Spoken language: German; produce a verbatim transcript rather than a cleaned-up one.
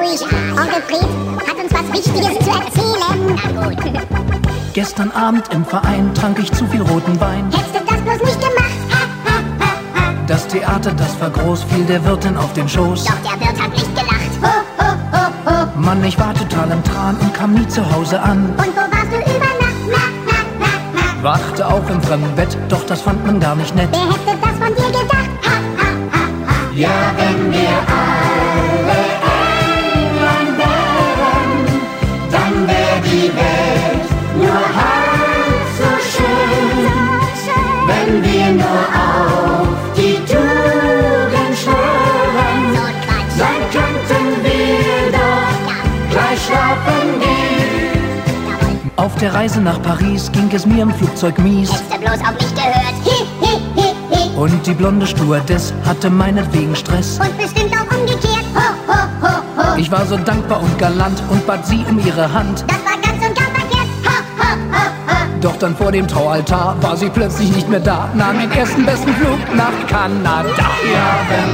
ruhig. Onkel Fred hat uns was Wichtiges zu erzählen. Na gut. Gestern Abend im Verein trank ich zu viel roten Wein. Hättest du das bloß nicht gemacht? Ha, ha, ha, ha. Das Theater, das war groß, fiel der Wirtin auf den Schoß. Doch der Wirt hat nicht gelacht. Ho, ho, ho, ho. Mann, ich war total im Tran und kam nie zu Hause an. Und wo warst du über Nacht? Na, na, na, na. Wachte auf im fremden Bett, doch das fand man gar nicht nett. Wer hätte das von dir gedacht? Ha, ha, ha, ha. Ja, wenn wir alle England wären, dann wär die Welt nur halb so schön. So schön. Wenn wir nur auf die Tugend schwören, So Quatsch. dann könnten wir doch gleich schlafen gehen. Jawohl. Auf der Reise nach Paris ging es mir im Flugzeug mies. Hättest du bloß auf mich gehört. Hi, hi, hi, hi. Und die blonde Stewardess hatte meinetwegen Stress. Und bestimmt auch umgekehrt. Ho, ho, ho, ho. Ich war so dankbar und galant und bat sie um ihre Hand. Das war ganz und gar verkehrt. Ho, ho, ho, ho. Doch dann vor dem Traualtar war sie plötzlich nicht mehr da. Nahm den ersten besten Flug nach Kanada. Ja, wenn